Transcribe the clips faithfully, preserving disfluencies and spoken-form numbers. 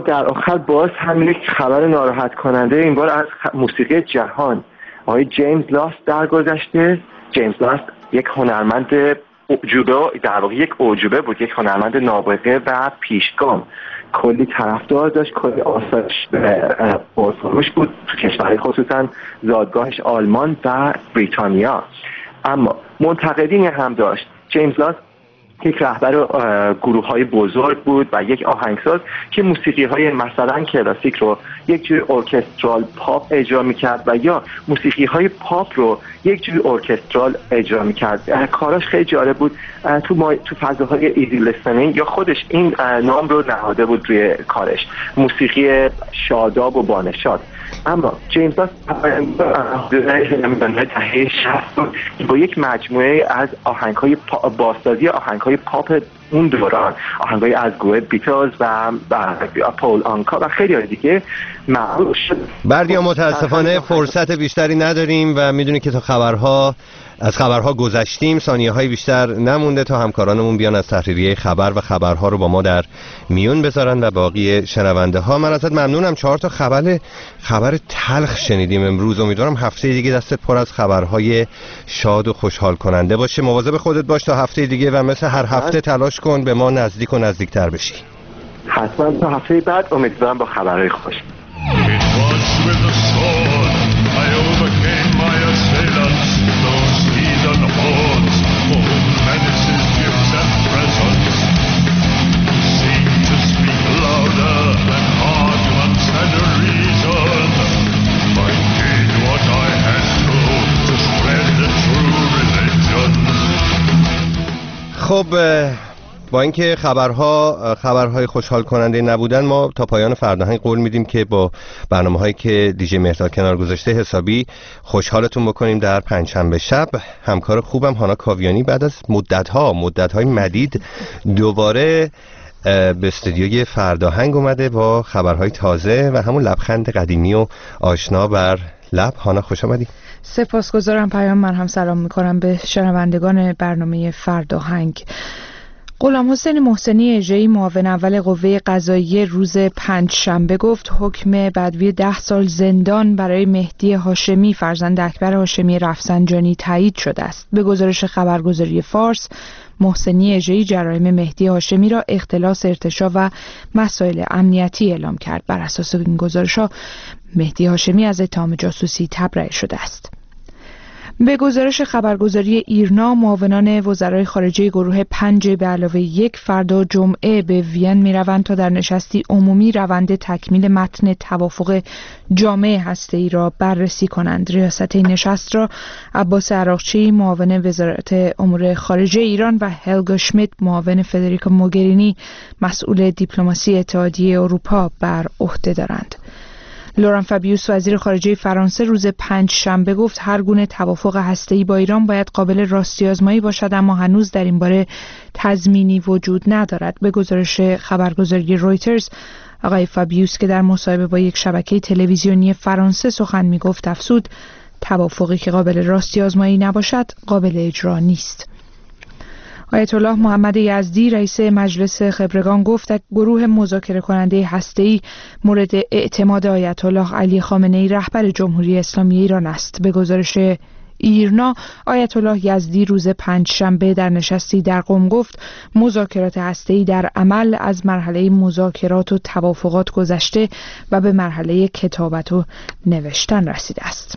در آخر باز هم یک خبر ناراحت کننده این بار از موسیقی جهان. آقای جیمز لاست درگذشته. جیمز لاست یک هنرمند اعجوبه، در واقع یک اعجوبه بود، یک هنرمند نابغه و پیشگام. کلی طرفدار داشت، کلی آثارش پرفروش بود تو کشورهای خصوصا زادگاهش آلمان و بریتانیا. اما منتقدین هم داشت. جیمز لاست یک رهبر گروه های بزرگ بود و یک آهنگساز که موسیقی های مثلا کلاسیک رو یک جوری ارکسترال پاپ اجرا میکرد و یا موسیقی های پاپ رو یک جوری ارکسترال اجرا میکرد. کاراش خیلی جالب بود. تو ما تو فضاهای ایزی لیسنینگ یا خودش این نام رو نهاده بود روی کارش، موسیقی شاداب و بانشاد. اما جیمز لاست دهه شصت با یک مجموعه از آهنگ‌های بازسازی آهنگ‌های پاپ اون دوران، آهنگ‌های از گروه بیتلز و پول آنکا و خیلی دیگه معروف شد. بردیا متاسفانه فرصت بیشتری نداریم و میدونی که تا خبرها از خبرها گذشتیم، ثانیه‌های بیشتر نمونده تا همکارانمون بیان از تحریریه خبر و خبرها رو با ما در میون بذارن و باقی شنونده ها. من ازت ممنونم. چهار تا خبر خبر تلخ شنیدیم امروز. امیدوارم هفته دیگه دستت پر از خبرهای شاد و خوشحال کننده باشه. مواظب خودت باش تا هفته دیگه و مثل هر هفته تلاش کن به ما نزدیک و نزدیکتر بشی. حتما تا هفته بعد امیدوارم با خبرهای خوش. خب با اینکه خبرها خبرهای خوشحال کننده نبودن، ما تا پایان فرداهنگ قول میدیم که با برنامه‌هایی که دیجی مهرداد کنار گذاشته حسابی خوشحالتون بکنیم. در پنجشنبه شب همکار خوبم هانا کاویانی بعد از مدت‌ها مدت‌های مدید دوباره به استودیوی فرداهنگ اومده با خبرهای تازه و همون لبخند قدیمی و آشنا بر لب. هانا خوش آمدی. سپاسگزارم پیام. من هم سلام میکنم به شنوندگان برنامه فرداهنگ. غلام حسین محسنی اژه‌ای معاون اول قوه قضاییه روز پنجشنبه گفت حکم بدوی ده سال زندان برای مهدی هاشمی فرزند اکبر هاشمی رفسنجانی تایید شده است. به گزارش خبرگزاری فارس، محسنی اژه‌ای جرایم مهدی هاشمی را اختلاس، ارتشاء و مسائل امنیتی اعلام کرد. بر اساس این گزارش‌ها مهدی هاشمی از اتهام جاسوسی تبرئه شده است. به گزارش خبرگزاری ایرنا، معاونان وزرای خارجه گروه پنج به علاوه یک فردا جمعه به وین می روند تا در نشستی عمومی روند تکمیل متن توافق جامع هسته‌ای را بررسی کنند. ریاست این نشست را عباس عراقچی معاون وزارت امور خارجه ایران و هلگا شمیت معاون فدریکا موگرینی مسئول دیپلماسی اتحادیه اروپا بر عهده دارند. لوران فابیوس وزیر خارجه فرانسه روز پنج شنبه گفت هر گونه توافق هسته‌ای با ایران باید قابل راستی‌آزمایی باشد، اما هنوز در این باره تضمینی وجود ندارد. به گزارش خبرگزاری رویترز، آقای فابیوس که در مصاحبه با یک شبکه تلویزیونی فرانسه سخن می‌گفت افزود توافقی که قابل راستی‌آزمایی نباشد قابل اجرا نیست. آیت الله محمد یزدی رئیس مجلس خبرگان گفت گروه مذاکره کننده هسته‌ای مورد اعتماد آیت الله علی خامنه‌ای رهبر جمهوری اسلامی ایران است. به گزارش ایرنا، آیت الله یزدی روز پنجشنبه در نشستی در قم گفت مذاکرات هسته‌ای در عمل از مرحله مذاکرات و توافقات گذشته و به مرحله کتابت و نوشتن رسیده است.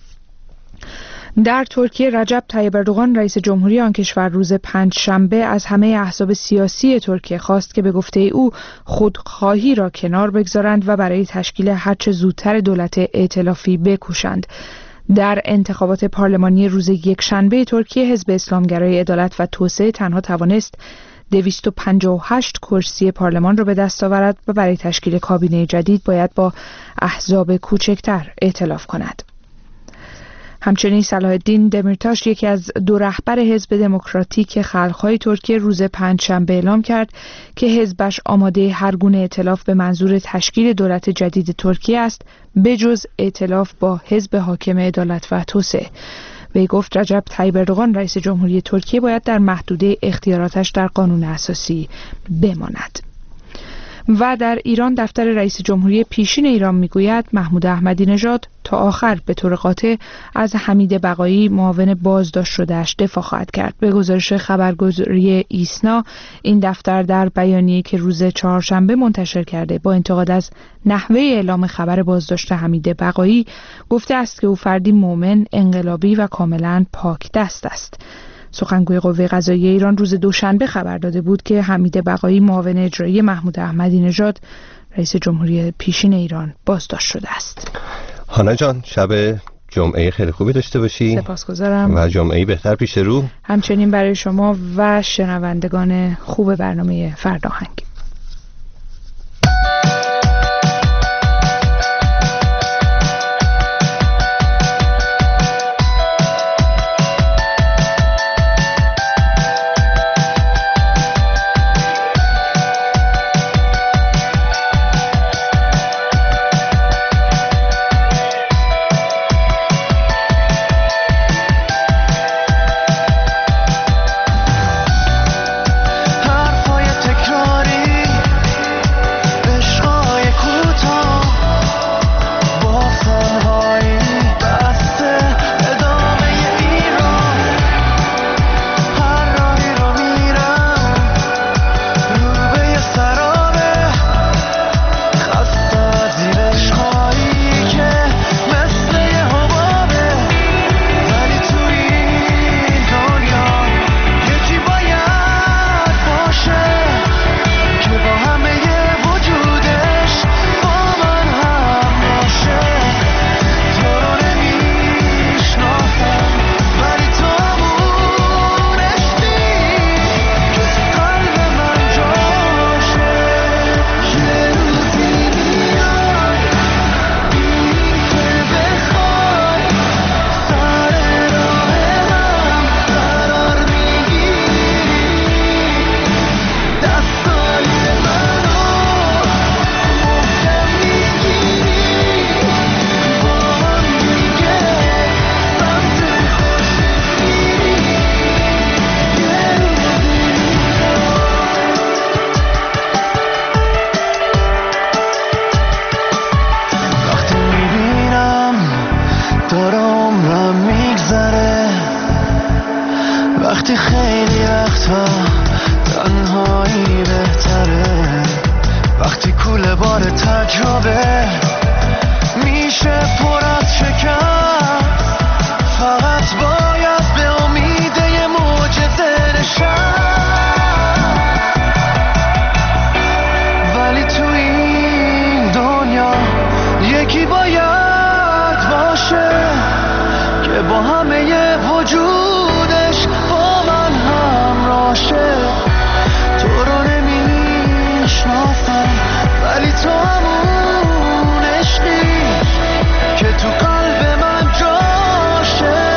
در ترکیه، رجب طیب اردوغان رئیس جمهوری آن کشور روز پنجشنبه از همه احزاب سیاسی ترکیه خواست که به گفته او خودخواهی را کنار بگذارند و برای تشکیل هرچه زودتر دولت ائتلافی بکوشند. در انتخابات پارلمانی روز یکشنبه ترکیه، حزب اسلامگرای عدالت و توسعه تنها توانست دویست و پنجاه و هشت کرسی پارلمان را به دست آورد و برای تشکیل کابینه جدید باید با احزاب کوچکتر ائتلاف کند. همچنین صلاح الدین دمیرتاش، یکی از دو رهبر حزب دموکراتیک خلق‌های ترکیه، روز پنجشنبه اعلام کرد که حزبش آماده هر گونه ائتلاف به منظور تشکیل دولت جدید ترکیه است، بجز ائتلاف با حزب حاکم عدالت و توسعه. وی گفت رجب طیب اردوغان رئیس جمهوری ترکیه باید در محدوده اختیاراتش در قانون اساسی بماند. و در ایران دفتر رئیس جمهوری پیشین ایران میگوید محمود احمدی نژاد تا آخر به طور قاطع از حمید بقایی معاون بازداشت شده‌اش دفاع خواهد کرد. به گزارش خبرگزاری ایسنا، این دفتر در بیانیه‌ای که روز چهارشنبه منتشر کرده با انتقاد از نحوه اعلام خبر بازداشت حمید بقایی گفته است که او فردی مومن، انقلابی و کاملا پاک دست است. سخنگوی قوه قضاییه ایران روز دوشنبه خبر داده بود که حمید بقایی معاون اجرایی محمود احمدی نژاد رئیس جمهوری پیشین ایران بازداشت شده است. هانا جان، شب جمعه خیلی خوبی داشته باشی. سپاسگزارم. و جمعه بهتر پیش رو. همچنین برای شما و شنوندگان خوب برنامه فرداهنگ. وقتی خیلی وقتا تنهایی بهتره، وقتی کوله بار تجربه میشه پر از شکست، فقط باید به امید یه معجزه نشست. ولی تو این دنیا یکی باید باشه که با همه ی وجودش با من همراشه. تو رو نمیشناسم ولی تو همون عشقی که تو قلب من جاشه.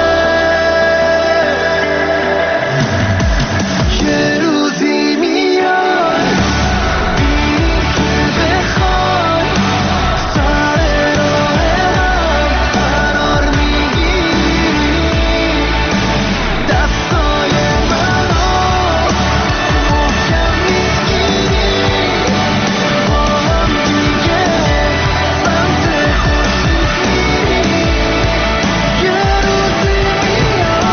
یه روزی میاد بینی که بخوای سر راه من قرار میگیری، دستای منو محکم میگیری، با هم دیگه سمت خورشید میری. یه روزی میاد.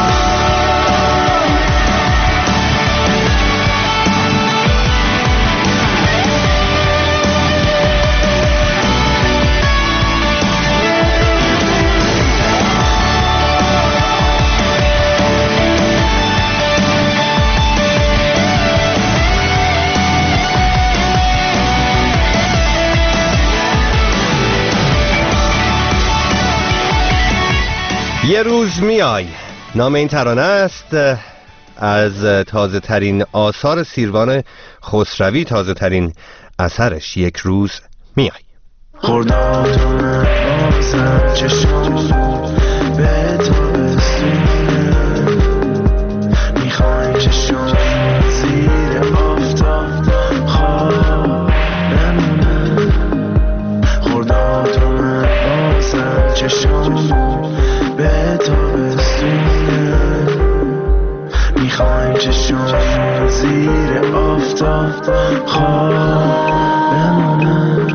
یه روز میای، نام این ترانه است از تازه ترین آثار سیروان خسروی، تازه ترین اثرش یک روز میای. خردادونه بازم چشم به تابستونه، میخوای چشم زیر آفتاب خواب بمونه. خردادونه بازم چشم به تابستونه، میخوای چشم زیر آفتاب خواب بمونه.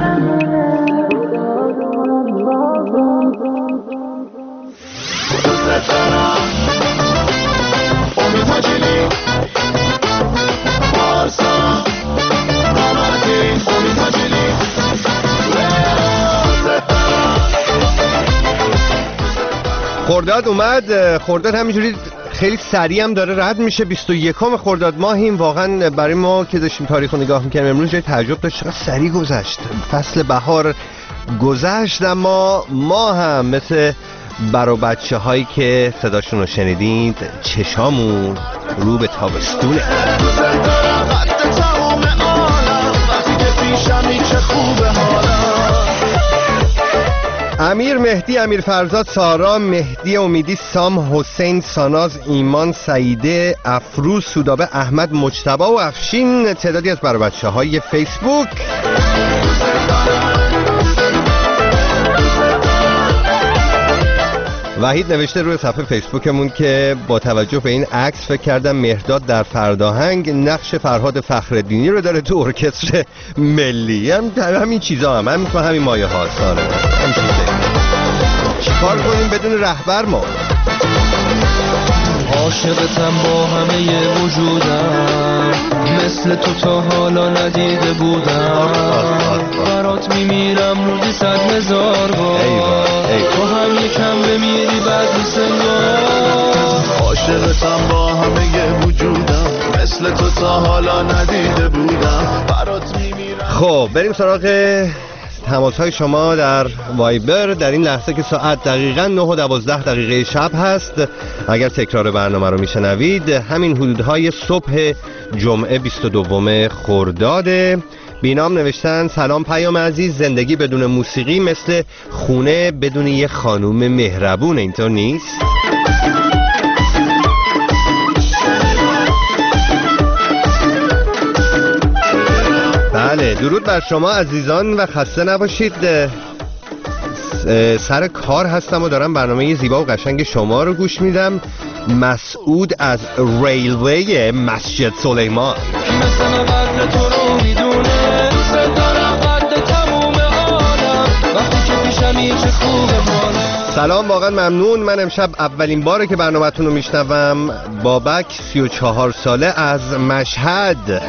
خرداد اومد. خرداد همینجوری خیلی سریع هم داره رد میشه. بیست و یکم خرداد ماهیم. واقعا برای ما که داشتیم تاریخ رو نگاه میکنیم امروز جای تعجب داشت، چقدر سریع گذشت. فصل بهار گذشت، اما ما هم مثل برا بچه هایی که صداشون رو شنیدید چشامون رو به تابستونه. امیر، مهدی، امیر فرزاد، سارا، مهدی امیدی، سام، حسین، ساناز، ایمان، سعیده، افروز، سودابه، احمد، مجتبی و افشین تعدادی از برا بچه های فیسبوک. وحید نوشته روی صفحه فیسبوکمون که با توجه به این عکس فکر کردم مهرداد در فرداهنگ نقش فرهاد فخرالدینی رو داره تو ارکستر ملی. هم همین چیزا هم هم مثل همین مایه ها ساره هم چیزه. چیکار کنیم بدون رهبر ما؟ عاشقتم با همه وجودم، مثل تو تا حالا ندیده بودم. برات میمیرم روزی صد هزار بار، تو هم یکم بمیری بعد سنگار. عاشقتم با همه وجودم، مثل تو تا حالا ندیده بودم. برات میمیرم. خب بریم سراغ تماس های شما در وایبر در این لحظه که ساعت دقیقاً نه و دوازده دقیقه شب هست. اگر تکرار برنامه رو میشنوید همین حدودهای صبح جمعه بیست و دوم خرداده. بینام نوشتن سلام پیام عزیز، زندگی بدون موسیقی مثل خونه بدون یه خانوم مهربون، اینطور نیست؟ بله، درود بر شما عزیزان و خسته نباشید. سر کار هستم و دارم برنامه زیبا و قشنگ شما رو گوش میدم. مسعود از ریلوی مسجد سلیمان. مثلا قدر تو رو میدونه، دوست دارم قدر تموم عالم، وقتی که پیشمی چه خوبه مانم. سلام، واقعا ممنون. من امشب اولین باره که برنامه‌تون رو میشنوم. بابک سی و چهار ساله از مشهد.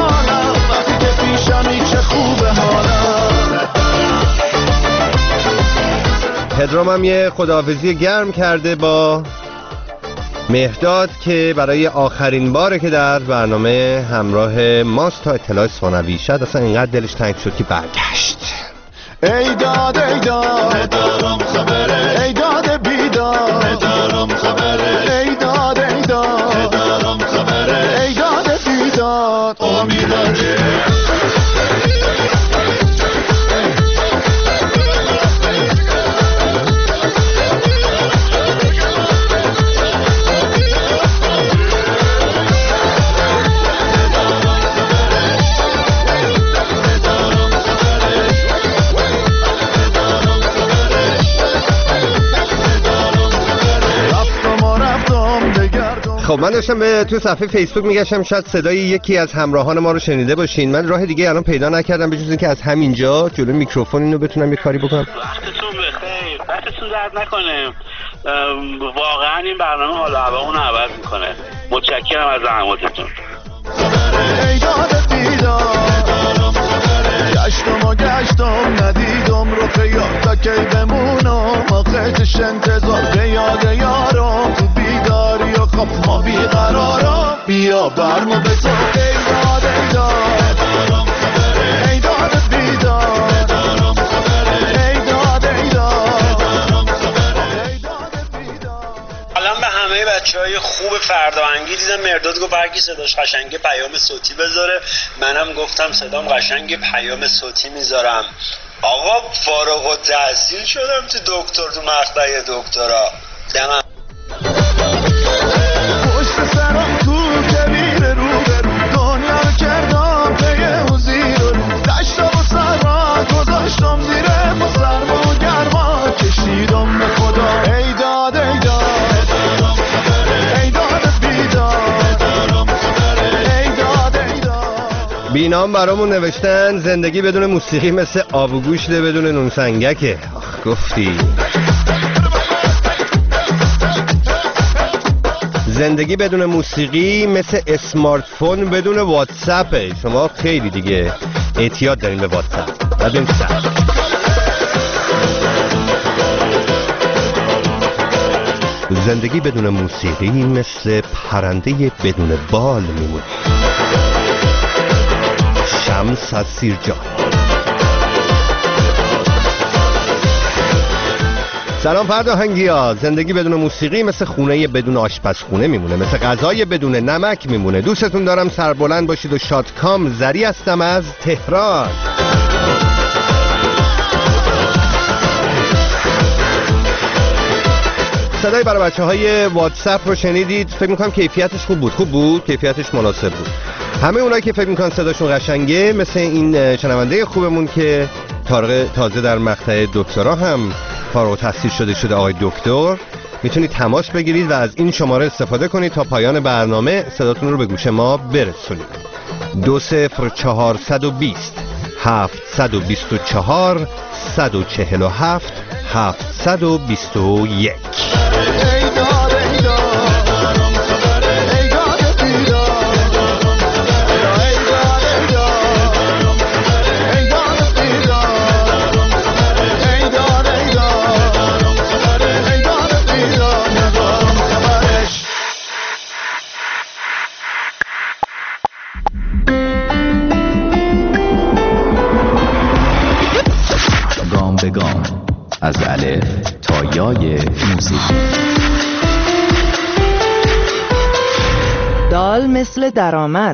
پدرام هم یه خداحافظی گرم کرده با مهرداد که برای آخرین باره که در برنامه همراه ماست تا اطلاع ثانوی. شد اصلا اینقدر دلش تنگ شد که برگشت. ای داد ای داد ندارم خبره، ای داد بیداد ندارم خبره، ای داد ای داد ندارم خبره، ای داد بیداد امیداره. خب من داشتم به تو صفحه فیسبوک میگشتم شاید صدای یکی از همراهان ما رو شنیده باشین. من راه دیگه الان پیدا نکردم بجز اینکه از همینجا جلوی میکروفون اینو بتونم یه کاری بکنم. وقتتون بخیر، وقتتون درد نکنه. واقعا این برنامه حال و هوامون رو عوض میکنه. متشکرم از زحماتتون. گشتم و گشتم ندیدم رو خیال تا کی بمونم، آخرش انتظار به یاد یارم، تو بیداری و خب ما بیقرارم. بیا برمو به تو ای داد ای داد ای داد بیداد ای داد ای داد الان به همه بچه های خوب فرداهنگی دیدم مهرداد گفت هرکی صداش قشنگه پیام صوتی بذاره. منم گفتم صدام قشنگه پیام صوتی میذارم. آقا فارغ التحصیل شدم تو دکتر تو مقطع دکترا. دمم پشت سرم تو کبیر رو برو دنیا رو کردم پی حضیر رو دشتا و سر را گذاشتم زیره با سرما و گرما کشیدم به خدا. ای داد ای داد ای داد بیداد ای داد ای داد. اینا هم برامون نوشتن زندگی بدون موسیقی مثل آب و گوشت بدون نون سنگکه. آخ گفتی. زندگی بدون موسیقی مثل اسمارت فون بدون واتساپه. شما خیلی دیگه اعتیاد دارین به واتساپ. بدون سر زندگی بدون موسیقی مثل پرنده بدون بال میمونه. شمس از سیرجان. سلام فرداهنگی‌ها. زندگی بدون موسیقی مثل خونه بدون آشپزخونه میمونه، مثل غذای بدون نمک میمونه. دوستتون دارم، سربلند باشید و شادکام. زری هستم از تهران. صدای برای بچه های واتساپ رو شنیدید. فکر میکنم کیفیتش خوب بود. خوب بود، کیفیتش مناسب بود. همه اونایی که فکر میکنن صداشون قشنگه، مثل این شنونده خوبمون که تازه در مقطع دکترا هم فارغ التحصیل شده شده آقای دکتر، میتونید تماس بگیرید و از این شماره استفاده کنید تا پایان برنامه صداتون رو به گوش ما برسونید. دو صفر چهارصد و بیست هفتصد و بیست و چهار صد و چهل و هفت هفتصد و بیست و یک. از الف تا یای موسیقی. دال مثل درآمد.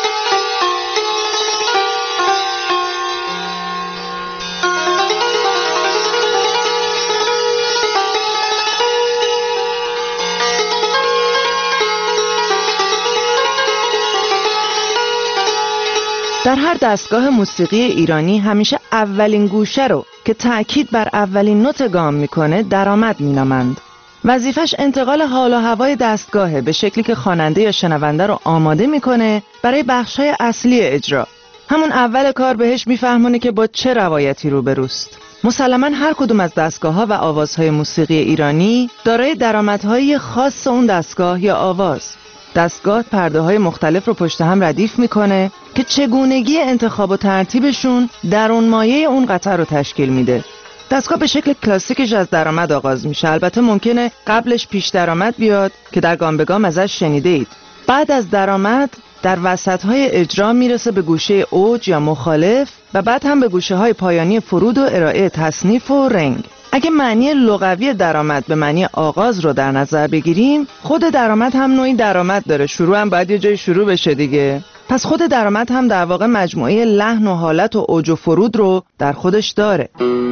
در هر دستگاه موسیقی ایرانی همیشه اولین گوشه رو که تأکید بر اولین نوت گام میکنه درآمد مینامند. وظیفش انتقال حال و هوای دستگاهه به شکلی که خواننده یا شنونده رو آماده میکنه برای بخش‌های اصلی اجرا. همون اول کار بهش میفهمونه که با چه روایتی روبروست. مسلماً هر کدوم از دستگاه‌ها و آوازهای موسیقی ایرانی دارای درآمدهای خاص اون دستگاه یا آواز. دستگاه پرده‌های مختلف رو پشت هم ردیف میکنه که چگونگی انتخاب و ترتیبشون درون مایه اون قطعه رو تشکیل میده. دستگاه به شکل کلاسیکش از درآمد آغاز میشه. البته ممکنه قبلش پیش درآمد بیاد که در گام به گام ازش شنیده اید. بعد از درآمد در وسط‌های اجرا میرسه به گوشه اوج یا مخالف و بعد هم به گوشه‌های پایانی فرود و ارائه تصنیف و رنگ. اگه معنی لغوی درآمد به معنی آغاز رو در نظر بگیریم، خود درآمد هم نوعی درآمد داره. شروع هم باید یه جای شروع بشه دیگه. پس خود درآمد هم در واقع مجموعه لحن و حالت و اوج و فرود رو در خودش داره.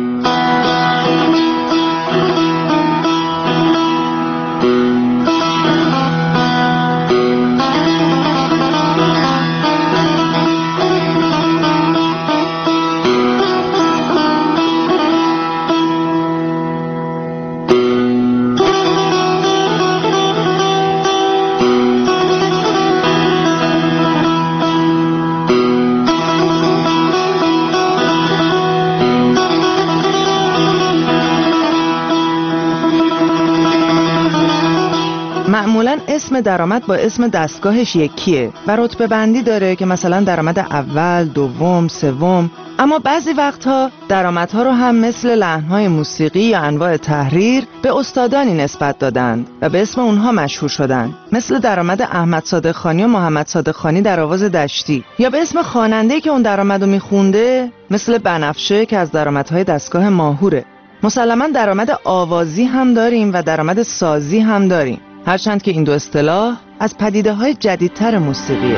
معمولاً اسم درآمد با اسم دستگاهش یکیه و رتبه بندی داره که مثلا درآمد اول، دوم، سوم. اما بعضی وقتها درآمدها رو هم مثل لحن‌های موسیقی یا انواع تحریر به استادانی نسبت دادن و به اسم اونها مشهور شدن، مثل درآمد احمد صادقخانی و محمد صادقخانی در آواز دشتی، یا به اسم خواننده‌ای که اون درآمد رو میخونده، مثل بنفشه که از درآمدهای دستگاه ماهوره. مسلماً درآمد آوازی هم داریم و درآمد سازی هم داریم، هرچند که این دو اصطلاح از پدیده‌های جدیدتر موسیقیه.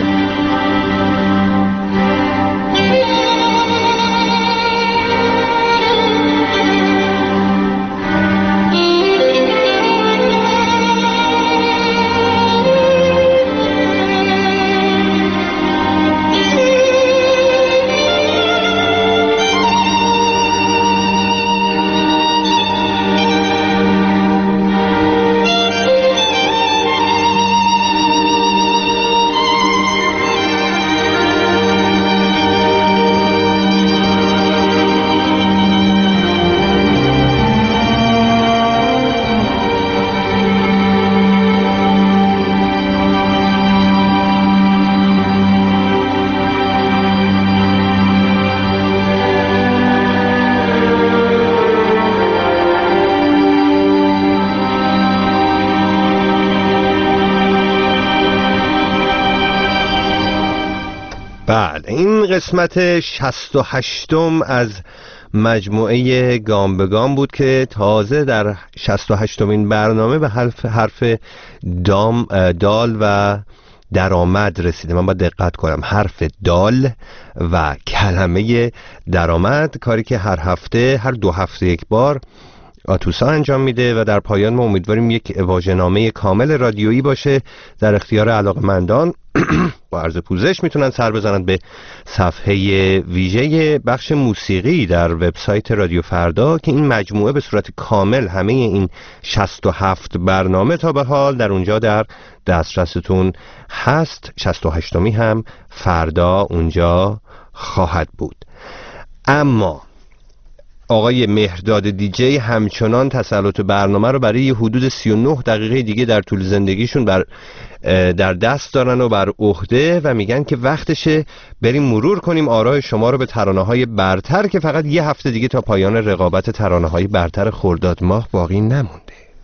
بله، این قسمت شصت و هشتم از مجموعه گام به گام بود که تازه در شصت و هشتمین برنامه به حرف حرف دام دال و درآمد رسیده. من باید دقت کنم، حرف دال و کلمه درآمد، کاری که هر هفته هر دو هفته یک بار آتوسا انجام میده و در پایان ما امیدواریم یک واژه‌نامه کامل رادیویی باشه. در اختیار علاقه‌مندان با عرض پوزش میتونن سر بزنن به صفحه ویژه بخش موسیقی در وبسایت رادیو فردا که این مجموعه به صورت کامل همه این شصت و هفت برنامه تا به حال در اونجا در دسترستون هست. شصت و هشتمی هم فردا اونجا خواهد بود. اما آقای مهرداد دیجی همچنان تسلط برنامه رو برای حدود سی و نه دقیقه دیگه در طول زندگیشون بر در دست دارن و بر عهده و میگن که وقتشه بریم مرور کنیم آراء شما رو به ترانه‌های برتر که فقط یه هفته دیگه تا پایان رقابت ترانه‌های برتر خرداد ماه باقی نمونده.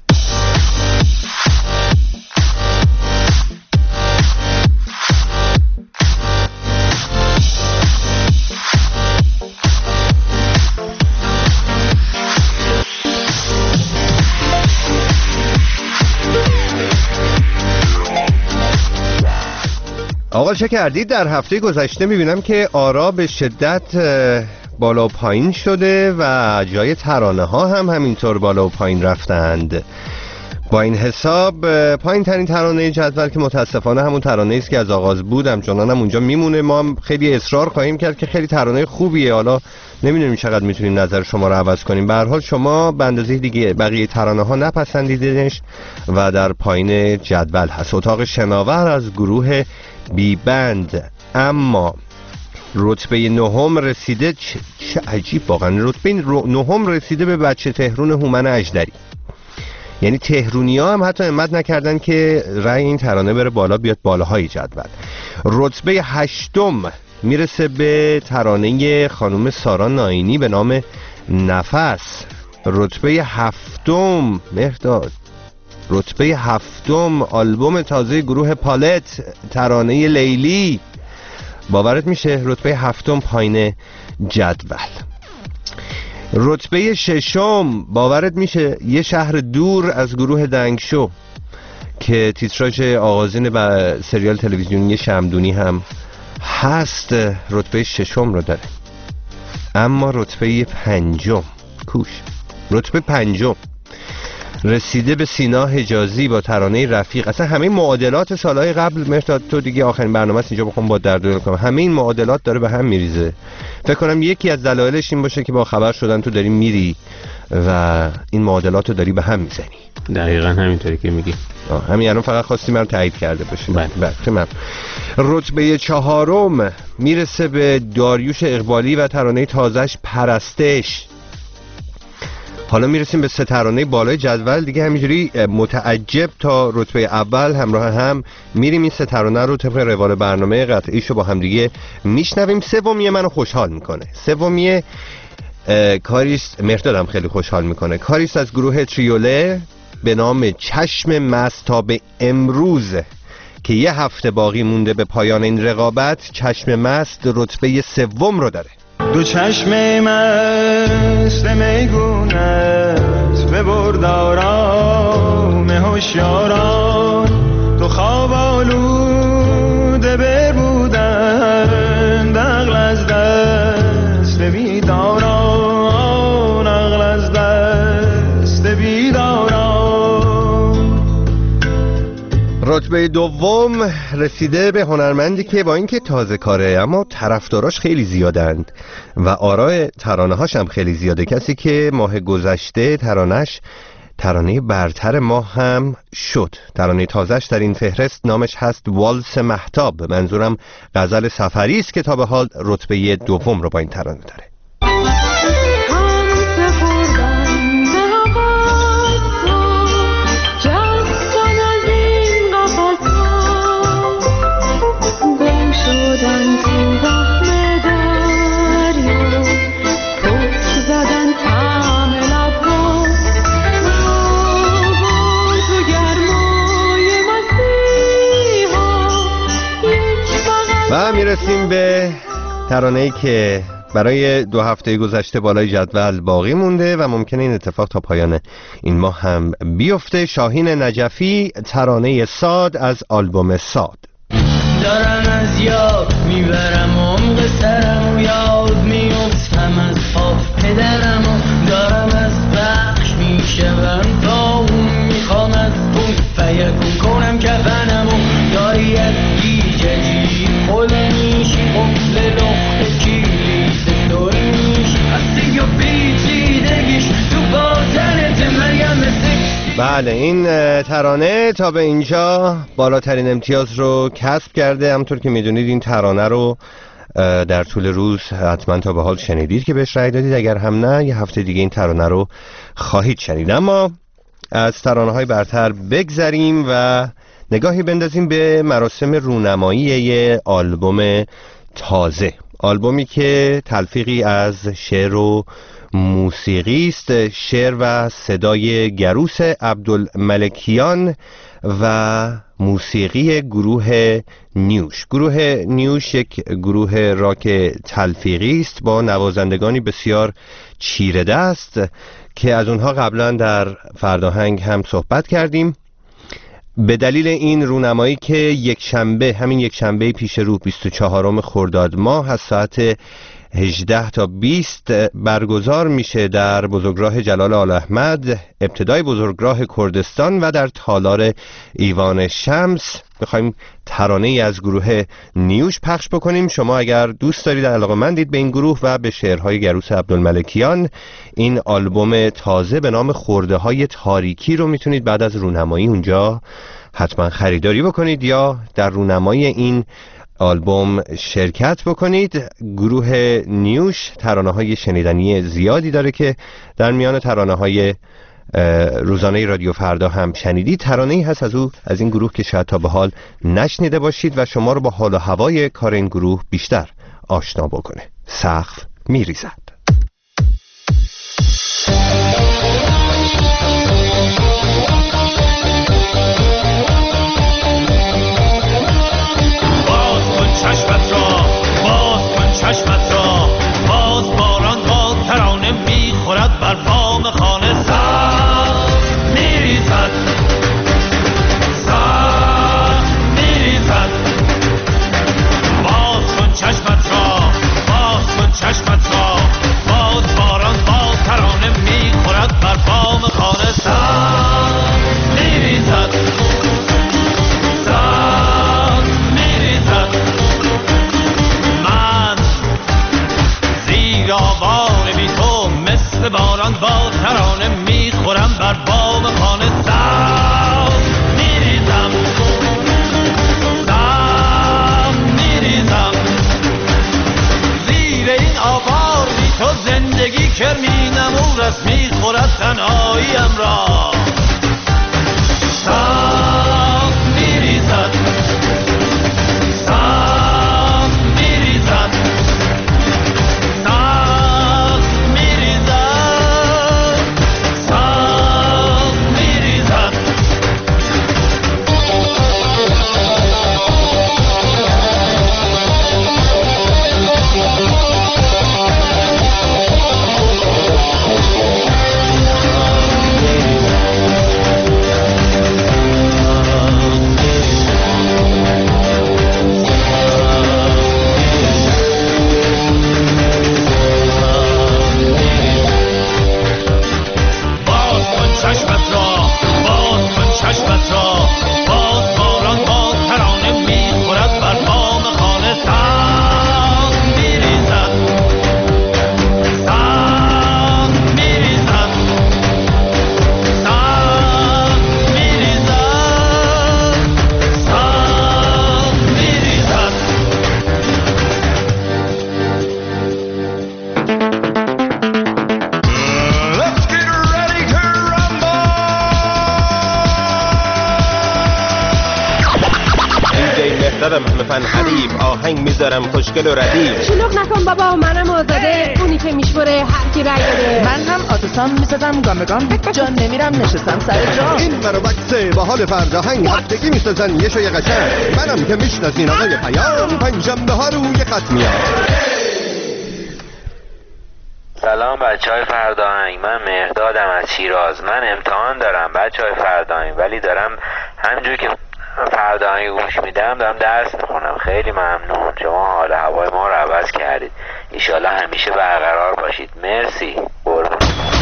آقا چه کردید؟ در هفته گذشته میبینم که آرا به شدت بالا و پایین شده و جای ترانه ها هم همینطور بالا و پایین رفتند. با این حساب پایین ترین ترانه جدول که متاسفانه همون ترانه است که از آغاز بود همچنان هم اونجا میمونه. ما هم خیلی اصرار خواهیم کرد که خیلی ترانه خوبیه، حالا نمیدونیم چقدر میتونیم نظر شما رو عوض کنیم. به هر حال شما به اندازه دیگه بقیه ترانه ها نپسندیدنش و در پایین جدول هست. اتاق شناور از گروه بی بند اما رتبه نهم رسیده. چه, چه عجیب واقعا، رتبه نهم رسیده به بچه تهرون هومن اژدری. یعنی تهرونی ها هم حتی همت نکردن که رأی این ترانه بره بالا، بیاد بالاهای جدول. رتبه هشتم میرسه به ترانه خانم سارا ناینی به نام نفس. رتبه هفتم مهرداد رتبه هفتم آلبوم تازه گروه پالت، ترانه لیلی. باورت میشه رتبه هفتم پایین جدول. رتبه ششم باورت میشه یه شهر دور از گروه دنگشو که تیتراژ آغازین با سریال تلویزیونی شمدونی هم هست، رتبه ششم رو داره. اما رتبه پنجم کوش رتبه پنجم رسیده به سینا حجازی با ترانه رفیق. اصلا همه معادلات سالهای قبل مهرداد، تو دیگه آخرین برنامه است اینجا بخوام با درد دل کنم، همه این معادلات داره به هم میریزه. فکر کنم یکی از دلایلش این باشه که با خبر شدن تو داری میری و این معادلات رو داری به هم میزنی. دقیقاً همینطوری که میگی. همین الان فقط خواستیم من تایید کرده باشیم. بله بله. رتبه چهارم میرسه به داریوش اقبالی و ترانه تازه‌اش پرستش. حالا میرسیم به سه ترانه بالای جدول دیگه، همینجوری متعجب تا رتبه اول همراه هم میریم. این سه ترانه رو طبق روال برنامه قطعیشو با هم دیگه میشنویم. سومیه منو خوشحال میکنه. سومیه کاریست مهردادم خیلی خوشحال میکنه. کاریست از گروه تریوله به نام چشم مست تا به امروز که یه هفته باقی مونده به پایان این رقابت. چشم مست رتبه سوم رو داره. دو چشم مست میگونت به بردارام هوشیاران، دو خواب آلوده ببودن عقل از دست بیداران، عقل از دست بیداران. رتبه دوم رسیده به هنرمندی که با اینکه تازه کاره اما طرفداراش خیلی زیادند و آراء ترانه هاش هم خیلی زیاده. کسی که ماه گذشته ترانهش ترانه برتر ماه هم شد. ترانه تازهش در این فهرست نامش هست والس مهتاب. منظورم غزل سفری است که تا به حال رتبه دوم رو با این ترانه داره. و میرسیم به ترانه‌ای که برای دو هفته گذشته بالای جدول باقی مونده و ممکنه این اتفاق تا پایان این ماه هم بیفته. شاهین نجفی، ترانه ساد از آلبوم ساد. دارم از یاد میبرم عمق سرم و یاد میفتم از پا پدرم و دارم از بخش میشوم تا اون میخوام از اون فیکون کنم کفنم و داری از گیجه جیر خل میشی قفل لخت کلیس داری میشی هستی و پیچیدگیش تو بازنت مریم سکسی. بله، این ترانه تا به اینجا بالاترین امتیاز رو کسب کرده. همونطور که میدونید این ترانه رو در طول روز حتما تا به حال شنیدید که بهش رای دادید، اگر هم نه یه هفته دیگه این ترانه رو خواهید شنید. اما از ترانه های برتر بگذریم و نگاهی بندازیم به مراسم رونمایی یه آلبوم تازه، آلبومی که تلفیقی از شعر و موسیقی است، شعر و صدای گروس عبدالملکیان و موسیقی گروه نیوش. گروه نیوش یک گروه راک تلفیقی است با نوازندگانی بسیار چیره دست که از اونها قبلا در فرداهنگ هم صحبت کردیم. به دلیل این رونمایی که یک شنبه، همین یک شنبه پیش رو بیست و چهارم خرداد ماه از ساعت هجده تا بیست برگزار میشه در بزرگراه جلال آل احمد، ابتدای بزرگراه کردستان و در تالار ایوان شمس، بخوایم ترانه ای از گروه نیوش پخش بکنیم. شما اگر دوست دارید، علاقه‌مندید به این گروه و به شعرهای گروس عبدالملکیان، این آلبوم تازه به نام خرده های تاریکی رو میتونید بعد از رونمایی اونجا حتما خریداری بکنید یا در رونمایی این آلبوم شرکت بکنید. گروه نیوش ترانه های شنیدنی زیادی داره که در میان ترانه های روزانه رادیو فردا هم شنیدید. ترانه ای هست از او، از این گروه که شاید تا به حال نشنیده باشید و شما رو با حال و هوای کار این گروه بیشتر آشنا بکنه. سقف میریزد. چشمت را باز کن، چشمت را باز، باران باز ترانه میخورد بر بام خانه. سقف میریزد، سقف میریزد. باز کن چشمت را باز کن، چشمت را باز، باران باز ترانه میخورد بر بام خانه. سقف میریزد، آوار بی تو مثل باران با ترانه میخورم بر بام خانه. سقف میریزم، سقف میریزم. زیر این آوار بی تو زندگی کرمی نمور است، میخورد تنهاییم را. سقف میریزد، سقف میریزد. زدم همه فن حریف، آهنگ میذارم خوشگل و ردیف. شلوغ نکن بابا منم آزاده، اونی که میشوره هر کی رای بده. من هم آتوسام میسازم گام به گام، جان نمیرم نشستم سر جام. این مرا بکسه با حال فرزاهنگ، هفتگی میسازن یه شوی قشنگ. منم که میشناسین آقای پیام، پنجشنبه ها روی خط میاد. سلام بچه های فرداهنگ، من مهردادم از شیراز. من امتحان دارم بچه های فرداهنگ، ولی دارم همینجور که فرداهنگ گوش میدم دارم درس میخونم. خیلی ممنون، شما حال هوای ما رو عوض کردید. ایشالله همیشه برقرار باشید. مرسی. قربون.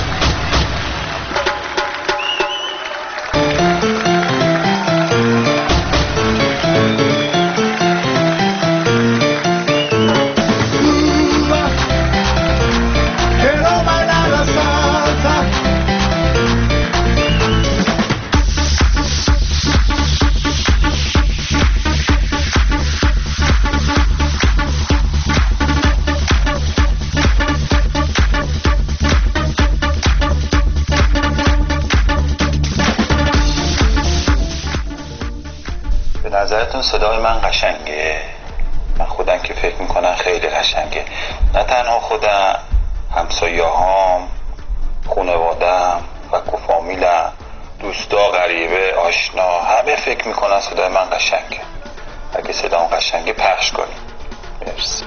نظرتون صدای من قشنگه؟ من خودم که فکر میکنم خیلی قشنگه. نه تنها خودم، همسایه هام، خانوادم و فامیلم، دوستا، غریبه، آشنا، همه فکر میکنن صدای من قشنگه. اگه صدام قشنگه پخش کنیم. مرسی.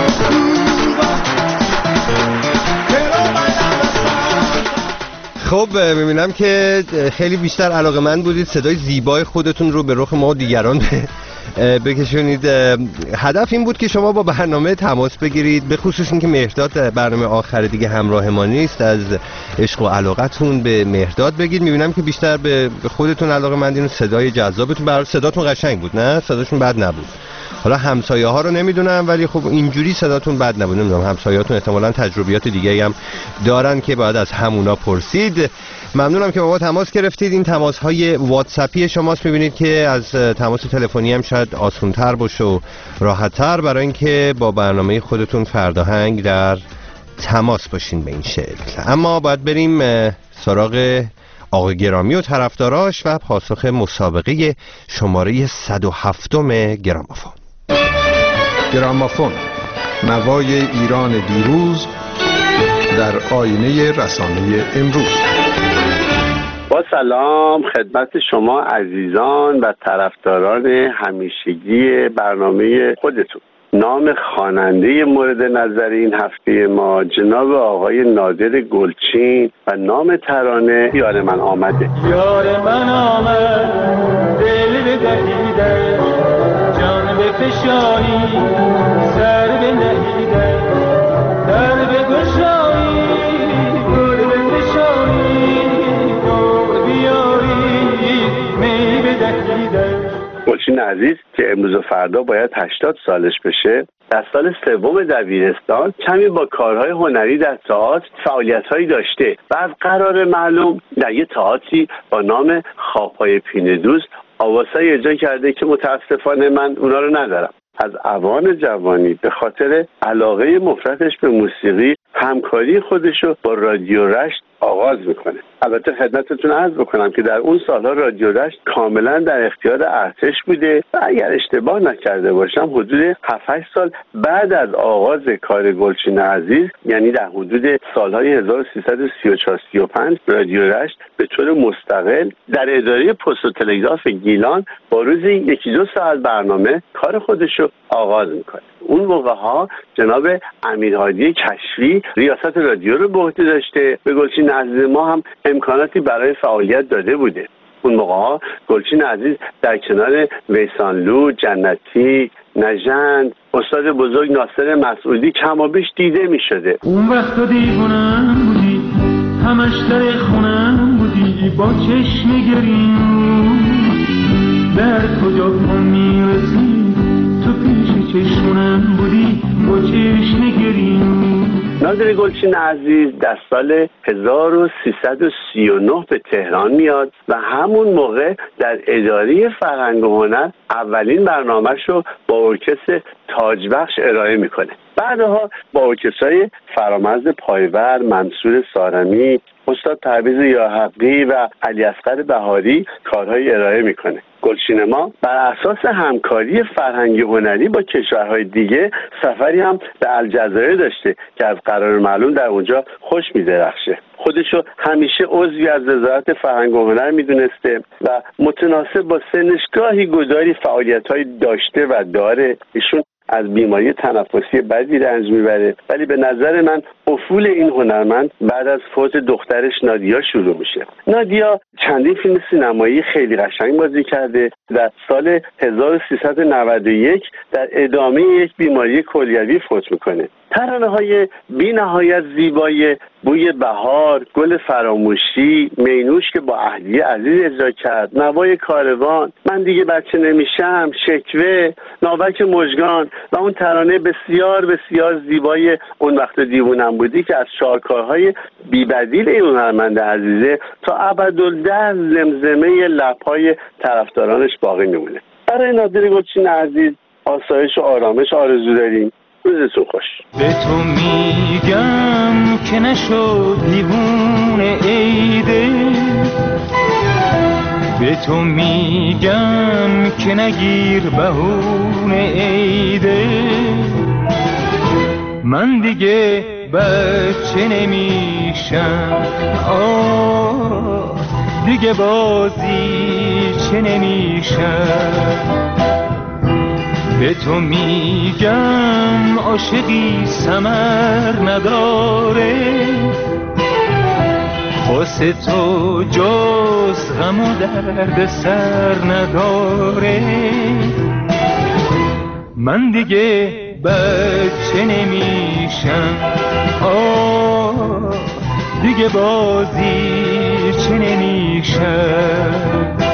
خب میبینم که خیلی بیشتر علاقه‌مند بودید صدای زیبای خودتون رو به رخ ما دیگران بکشونید. هدف این بود که شما با برنامه تماس بگیرید، به خصوص اینکه مهرداد برنامه آخر دیگه همراه ما نیست. از عشق و علاقتون به مهرداد بگید. میبینم که بیشتر به خودتون علاقه‌مندین و صدای جذابتون. برای صداتون قشنگ بود، نه صداشون بد نبود. حالا همسایه ها رو نمیدونم، ولی خب اینجوری صداتون بد نبود. نمیدونم همسایه‌هاتون احتمالاً تجربیات دیگه‌ای هم دارن که باید از همونا پرسید. ممنونم که با ما تماس گرفتید. این تماس های واتساپی شماست. میبینید که از تماس تلفنی هم شاید آسان‌تر باشه و راحت‌تر برای اینکه با برنامه خودتون فرداهنگ در تماس باشین به این شکل. اما باید بریم سراغ آقای گرامی و طرفداراش و پاسخ مسابقه شماره صد و هفتم گرامافون. گرامافون، نوای ایران دیروز در آینه رسانه امروز. با سلام خدمت شما عزیزان و طرفداران همیشگی برنامه خودتون. نام خواننده مورد نظر این هفته ما جناب آقای نادر گلچین و نام ترانه یار من آمده. یار من آمد دل بدهیده، جان بفشانی سر بنهیده، در بگشایی گل بفشانی، نور بیاری می بدهیده. گلچین عزیز که امروز و فردا باید هشتاد سالش بشه، در سال سوم دبیرستان کمی با کارهای هنری در تئاتر فعالیت‌هایی داشته و از قرار معلوم در یه تئاتری با نام خواب‌های پینه دوز آوازهایی اجرا کرده که متاسفانه من اونا رو ندارم. از اوان جوانی به خاطر علاقه مفرطش به موسیقی همکاری خودشو با رادیو رشت آغاز میکنه. البته خدمتتون عرض بکنم که در اون سالها رادیو رشت کاملا در اختیار ارتش بوده و اگر اشتباه نکرده باشم حدود هفت هشت سال بعد از آغاز کار گلچین عزیز، یعنی در حدود سالهای هزار و سیصد و سی و چهار سی و پنج، رادیو رشت به طور مستقل در اداره پست و تلگراف گیلان با روزی یکی دو ساعت برنامه کار خودشو آغاز میکنه. اون موقع ها جناب امیرهادی کشفی ریاست رادیو رو به عهده داشته، به گلچین عزیز ما هم امکاناتی برای فعالیت داده بوده. اون موقع ها گلچین عزیز در کنار ویسانلو، جنتی، نژند، استاد بزرگ ناصر مسعودی کمابیش دیده می شده. اون وقت دیوونم بودی، همش در خونم بودی، با چشم گریم در کجا پا میرسی، تو پیش چشمونم بودی با چشم گریم. نادر گلچین عزیز در سال هزار و سیصد و سی و نه به تهران میاد و همون موقع در اداره فرهنگ و هنر اولین برنامه‌ش رو با ارکستر تاجبخش ارائه میکنه. بعدها با ارکسترهای فرامرز پایور، منصور سارمی، استاد پرویز یاحقی و علی اصغر بهاری کارهای ارائه میکنه. گلسینما بر اساس همکاری فرهنگی هنری با کشورهای دیگه سفری هم به الجزایر داشته که از قرار معلوم در اونجا خوش می‌درخشه. خودشو همیشه عضوی از وزارت فرهنگ و هنر میدونسته و متناسب با سنش گاهی گداری فعالیت‌های داشته و داره. ایشون از بیماری تنفسی بدی رنج میبره، ولی به نظر من افول این هنرمند بعد از فوت دخترش نادیا شروع میشه. نادیا چندین فیلم سینمایی خیلی قشنگ بازی کرده. در سال هزار و سیصد و نود و یک در ادامه یک بیماری کلیوی فوت میکنه. ترانه‌های بی نهایت زیبای بوی بهار، گل فراموشی، مینوش که با اهلیه عزیز اجرا کرد، نوای کاروان، من دیگه بچه نمیشم، شکوه، ناوک مژگان و اون ترانه بسیار بسیار زیبای اون وقت دیوونم بودی که از شاهکارهای بی‌بدیل این هنرمند عزیزه تا ابدالدهر زمزمه لب‌های طرفدارانش باقی میمونه. برای نادر گلچین عزیز آسایش و آرامش آرزو داریم. روزتون خوش. به تو میگم که نشد دیوونه عیده، به تو میگم که نگیر بهونه عیده، من دیگه بچه نمیشم، آه دیگه بازی چه نمیشم، به تو میگم عاشقی ثمر نداره، واسه تو جز غم و درد سر نداره، من دیگه بچه نمیشم، آه دیگه بازی چه نمیشم.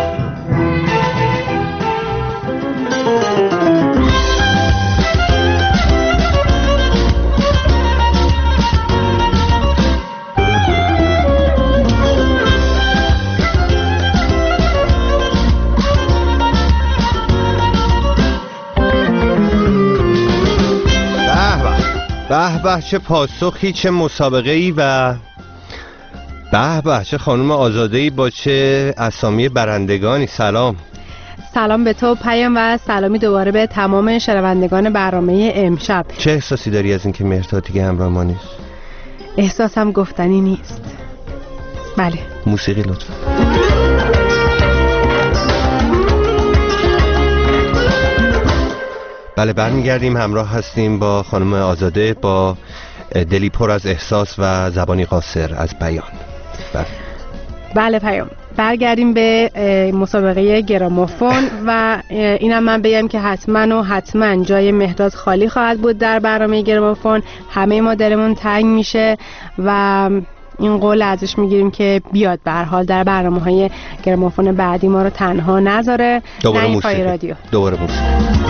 به به چه پاسخی، چه مسابقه‌ای و به به چه خانم آزاده‌ای با چه اسامی برندگانی. سلام. سلام به تو پیام و سلامی دوباره به تمام شنوندگان برنامه امشب. چه احساسی داری از اینکه مهرداد دیگه همراه ما نیست؟ احساسم گفتنی نیست. بله. موسیقی لطفا. بله برمیگردیم، همراه هستیم با خانم آزاده با دلی پر از احساس و زبانی قاصر از بیان. بله, بله پیام. برگردیم به مسابقه گرامافون و اینم من بگم که حتما و حتما جای مهرداد خالی خواهد بود در برنامه گرامافون. همه ما دلمون تنگ میشه و این قول ازش میگیریم که بیاد به هر حال در برنامه‌های گرامافون بعدی ما رو تنها نذاره. دوباره موسیقی رادیو. دوباره موسیقی.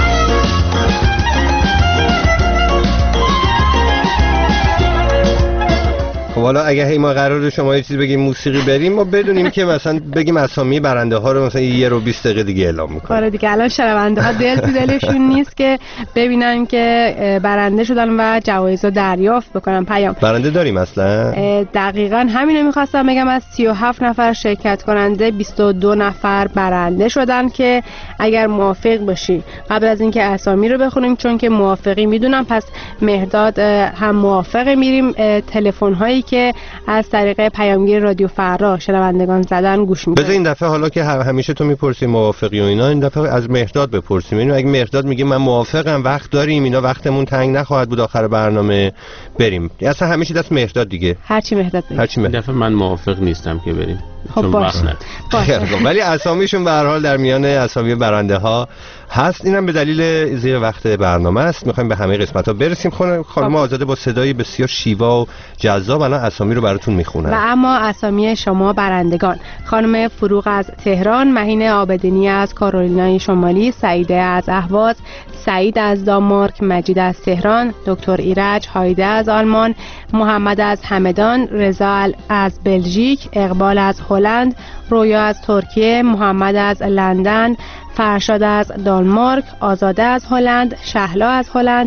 خب حالا اگه هی ما قراره شما یه چیز بگیم موسیقی بریم، ما بدونیم که مثلا بگیم اسامی برنده ها رو مثلا یه رو بیست دقیقه دیگه اعلام میکنیم. آره دیگه الان شنونده ها دل تو دلشون نیست که ببینن که برنده شدن و جوایز رو دریافت بکنن. پیام برنده داریم اصلا؟ دقیقاً همین رو میخواستم بگم. از سی و هفت نفر شرکت کننده بیست و دو نفر برنده شدن که اگر موافق باشی قبل از اینکه اسامی رو بخونیم، چون که موافقی میدونم، پس مهرداد هم موافقه، میریم تلفن هایی که از طریق پیامگیر رادیو فردا شنوندگان زدن گوش میدیم. بذار این دفعه حالا که همیشه تو میپرسی موافقی و اینا، این دفعه از مهرداد بپرسیم. اینو اگه مهرداد میگه من موافقم، وقت داریم، اینا وقتمون تنگ نخواهد بود آخر برنامه، بریم. اصلا همیشه دست مهرداد دیگه. هرچی مهرداد بگه. هرچی مهرداد. دفعه من موافق نیستم که بریم. چون وقت نداریم. ولی اسامیشون به هر حال در میان اسامی برنده ها هست. اینم به دلیل زیر وقت برنامه است. میخوایم به همه قسمت ها برسیم. خانم آزاده با صدای بسیار شیوا و جذاب الان اسامی رو براتون میخونن. و اما اسامی شما برندگان: خانم فروغ از تهران، مهین عابدینی از کارولینای شمالی، سعیده از اهواز، سعید از دانمارک، مجید از تهران، دکتر ایرج، هایده از آلمان، محمد از همدان، رضا از بلژیک، اقبال از هلند، رویا از ترکیه، محمد از لندن، فرشاد از دانمارک، آزاده از هلند، شهلا از هلند،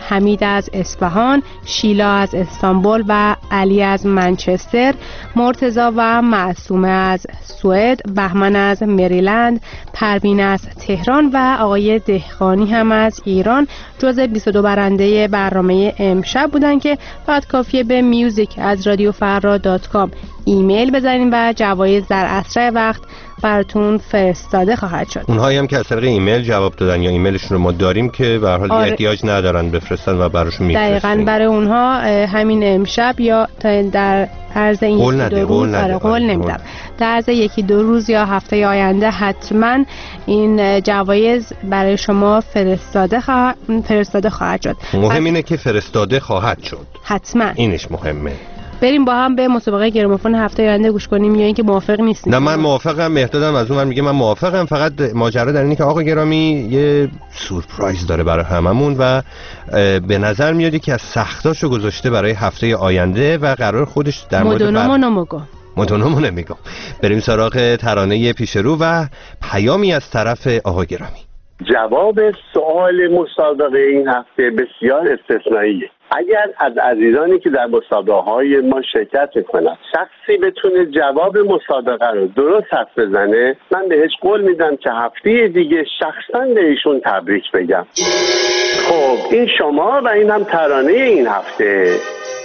حمید از اصفهان، شیلا از استانبول و علی از منچستر، مرتضی و معصومه از سوئد، بهمن از مریلند، پروین از تهران و آقای دهقانی هم از ایران جزء بیست و دو برنده برنامه امشب بودن که فقط کافیه به میوزیک از رادیو فردا دات کام ایمیل بزنین و جوایز در اسرع وقت براتون فرستاده خواهد شد. اونهایی هم که از طریق ایمیل جواب دادن یا ایمیلشون رو ما داریم که به هر حال آره. احتیاج ندارن بفرستن و براشون میفرستیم. دقیقاً برای اونها همین امشب یا در عرض این قول یکی نده، دو روز قول قول نمیدم. در عرض یکی دو روز یا هفته آینده حتما این جوایز برای شما فرستاده خواهد فرستاده خواهد شد. مهم اینه که فرستاده خواهد شد. حتما. اینش مهمه. بریم با هم به مسابقه گرامافون هفته آینده گوش کنیم یا اینکه موافق نیستیم؟ نه من موافقم. مهدادم از اون میگه من موافقم، فقط ماجرا در اینه که آقا گرامی یه سورپرایز داره برای هممون و به نظر میاد که از سختاشو گذاشته برای هفته آینده و قرار خودش در مورد مدونمونو مدونمون نمیگم. بریم سراغ ترانه پیش رو و پیامی از طرف آقا گرامی. جواب سوال مسابقه این هفته بسیار استثنائیه. اگر از عزیزانی که در مسابقه‌های ما شرکت میکنن شخصی بتونه جواب مسابقه رو درست حرف بزنه، من بهش قول میدم که هفته دیگه شخصا به ایشون تبریک بگم. خب این شما و این هم ترانه این هفته.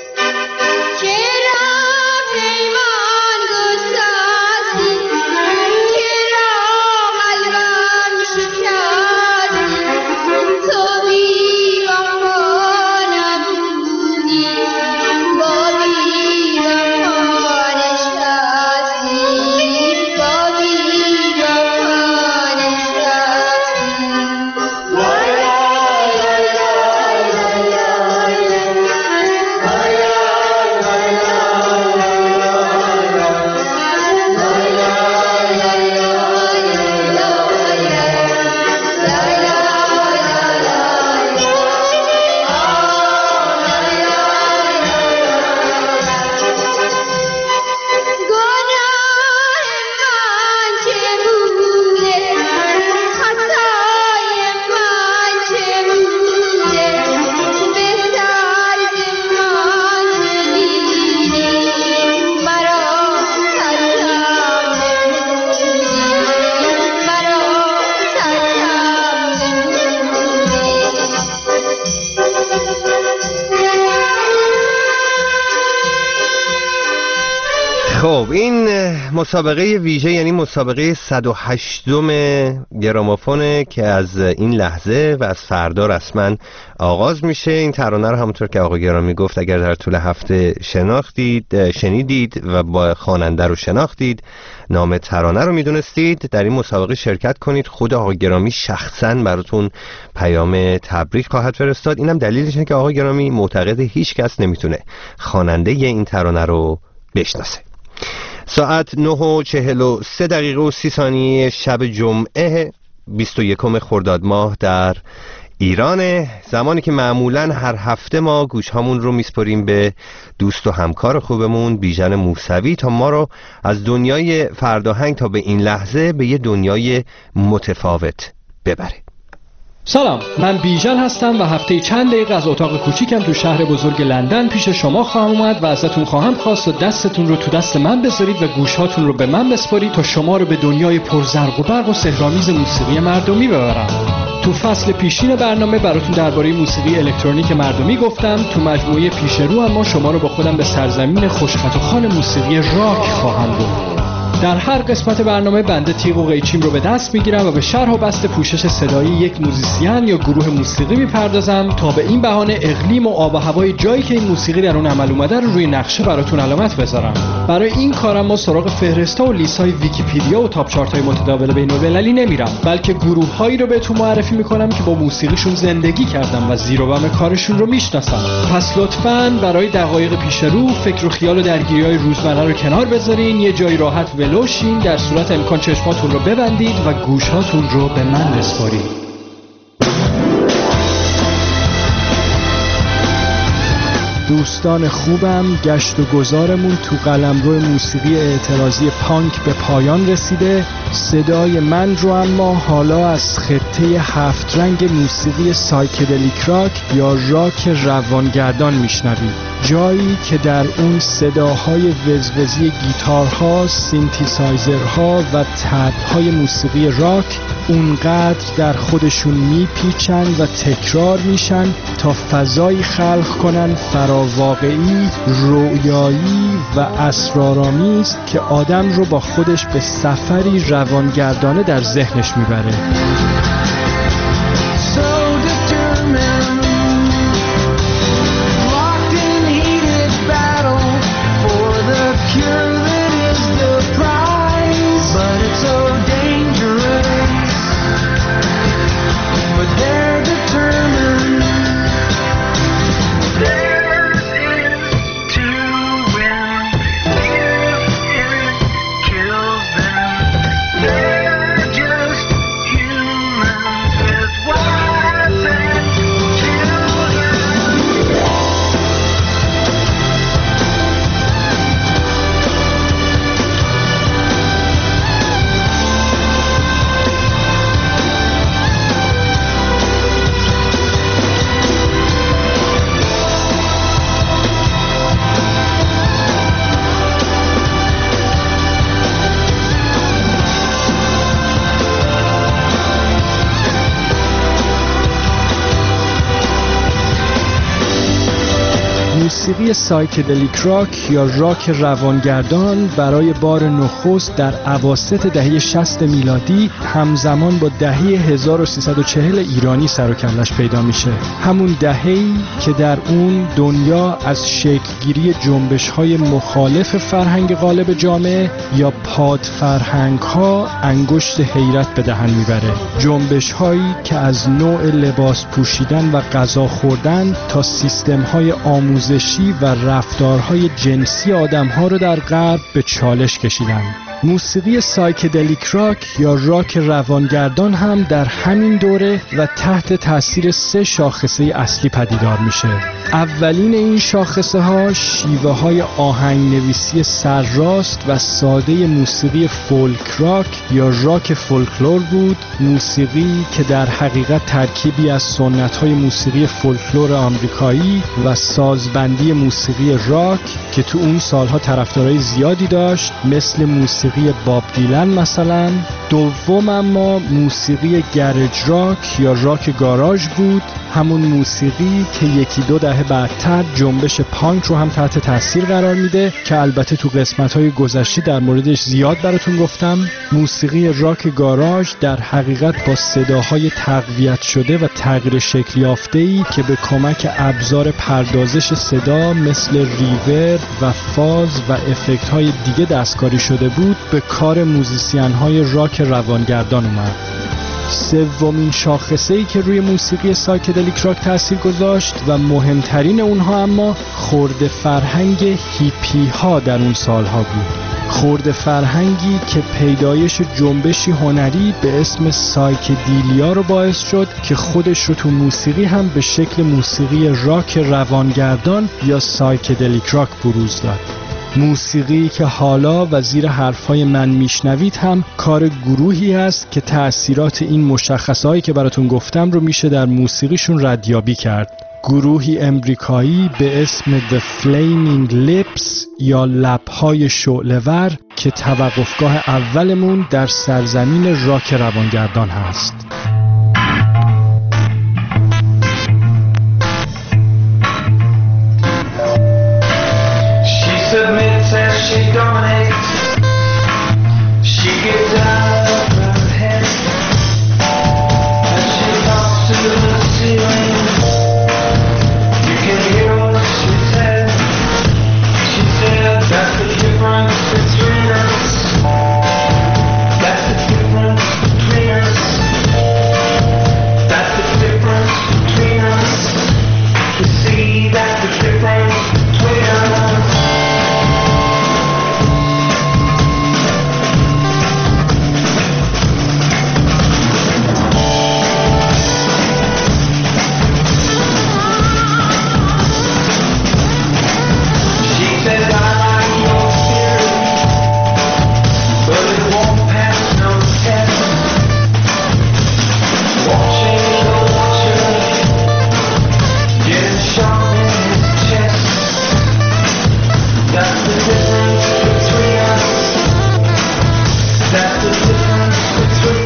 خب این مسابقه ویژه یعنی مسابقه صد و هشتم گرامافونه که از این لحظه و از فردا رسما آغاز میشه. این ترانه رو همونطور که آقا گرامی گفت اگر در طول هفته شناختید شنیدید و با خواننده رو شناختید، نام ترانه رو میدونستید، در این مسابقه شرکت کنید. خود آقا گرامی شخصا براتون پیام تبریک خواهد فرستاد. اینم دلیلش اینه که آقا گرامی معتقد هیچ کس نمیتونه خواننده این ترانه رو بشناسه. ساعت نه و چهل و سه دقیقه و سی ثانیه شب جمعه بیست و یکم خرداد ماه در ایرانه، زمانی که معمولا هر هفته ما گوش هامون رو میسپریم به دوست و همکار خوبمون بیژن موسوی تا ما رو از دنیای فرداهنگ تا به این لحظه به یه دنیای متفاوت ببره. سلام، من بیژن هستم و هفته چند دقیقه از اتاق کوچیکم تو شهر بزرگ لندن پیش شما خواهم اومد و ازتون خواهم خواست و دستتون رو تو دست من بذارید و گوشهاتون رو به من بسپارید تا شما رو به دنیای پرزرق و برق و سحرآمیز موسیقی مردمی ببرم. تو فصل پیشین برنامه براتون درباره موسیقی الکترونیک مردمی گفتم. تو مجموعه پیش رو اما شما رو با خودم به سرزمین خوشخط و خوان موسیقی راک خواهم برد. در هر قسمت برنامه بنده تیغ و قیچیم رو به دست میگیرم و به شرح و بسط پوشش صدایی یک موزیسین یا گروه موسیقی میپردازم تا به این بهانه اقلیم و آب و هوای جایی که این موسیقی در اون عمل اومده رو روی نقشه براتون علامت بذارم. برای این کارم ما سراغ فهرستا و لیست‌های ویکی‌پدیا و تاپ چارت‌های متداول بین‌المللی نمیرم، بلکه گروه‌هایی رو بهتون معرفی میکنم که با موسیقیشون زندگی کردم و زیر و بم کارشون رو میشناسم. پس لطفاً برای دقایق پیش رو فکر و خیال و درگیری‌های روزمره رو کنار بذارین، یه جای راحت ولوشین، در صورت امکان چشماتون رو ببندید و گوشاتون رو به من بسپارید. دوستان خوبم، گشت و گذارمون تو قلمرو موسیقی اعتراضی پانک به پایان رسیده. صدای من رو اما حالا از خطه هفت رنگ موسیقی سایکدلیک راک یا راک روانگردان میشنوید، جایی که در اون صداهای وزوزی گیتارها، سینتیسایزرها و تبهای موسیقی راک اونقدر در خودشون میپیچن و تکرار میشن تا فضایی خلق کنن فراواقعی، رویایی و اسرارآمیز که آدم رو با خودش به سفری روانگردانه در ذهنش میبره. موسیقی سایکدلیک راک یا راک روانگردان برای بار نخست در اواسط دهه شصت میلادی همزمان با دهه هزار و سیصد و چهل ایرانی سر و کلش پیدا میشه. همون دهه‌ای که در اون دنیا از شکلگیری جنبش‌های مخالف فرهنگ غالب جامعه یا پاد فرهنگ‌ها انگشت حیرت به دهن میبره. جنبش‌هایی که از نوع لباس پوشیدن و غذا خوردن تا سیستم‌های آموزشی و رفتارهای جنسی آدم‌ها رو در غرب به چالش کشیدن. موسیقی سایکدلیک راک یا راک روانگردان هم در همین دوره و تحت تاثیر سه شاخصه اصلی پدیدار میشه. اولین این شاخصه ها شیوه های آهنگ نویسی سرراست و ساده موسیقی فولک راک یا راک فولکلور بود، موسیقی که در حقیقت ترکیبی از سنت های موسیقی فولکلور آمریکایی و سازبندی موسیقی راک که تو اون سالها طرفدارای زیادی داشت، مثل موسیقی باب دیلن مثلا. دوم اما موسیقی گرج راک یا راک گاراژ بود، همون موسیقی که یکی دو دهه بعدتر جنبش پانک رو هم تحت تاثیر قرار میده که البته تو قسمت‌های گذشته در موردش زیاد براتون گفتم. موسیقی راک گاراژ در حقیقت با صداهای تقویت شده و تغییر شکل یافته‌ای که به کمک ابزار پردازش صدا مثل ریورب و فاز و افکت‌های دیگه دستکاری شده بود به کار موزیسین‌های راک روانگردان اومد. سومین شاخصه‌ای که روی موسیقی سایکدلیک راک تأثیر گذاشت و مهمترین اونها اما خرد فرهنگ هیپی ها در اون سالها بود. خرد فرهنگی که پیدایش جنبشی هنری به اسم سایکدیلیا رو باعث شد که خودش رو تو موسیقی هم به شکل موسیقی راک روانگردان یا سایکدلیک راک بروز داد. موسیقی که حالا و زیر حرفای من میشنوید هم کار گروهی است که تأثیرات این مشخصهایی که براتون گفتم رو میشه در موسیقیشون ردیابی کرد. گروهی امریکایی به اسم The Flaming Lips یا لبهای شعله‌ور که توقفگاه اولمون در سرزمین راک روانگردان هست. Submits as she dominates. She gets out of her head as she talks to the ceiling. You can hear what she said. She said that's the difference between us. That's the difference between us.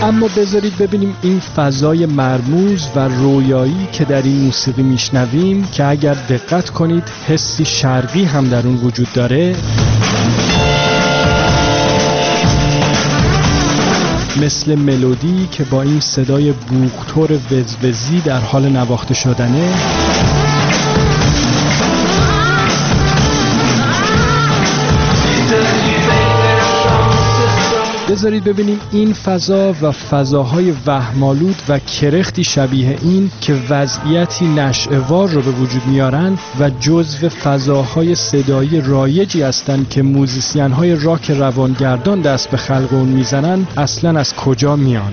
اما بذارید ببینیم این فضای مرموز و رویایی که در این موسیقی میشنویم که اگر دقت کنید حسی شرقی هم در اون وجود داره، مثل ملودی که با این صدای بوقتور وزوزی در حال نواخته شدنه. بذارید ببینیم این فضا و فضاهای وهم‌آلود و کرختی شبیه این که وضعیتی نشئه‌وار رو به وجود میارن و جزو فضاهای صدایی رایجی هستن که موزیسین‌های راک روانگردان دست به خلق اون میزنن، اصلاً از کجا میان؟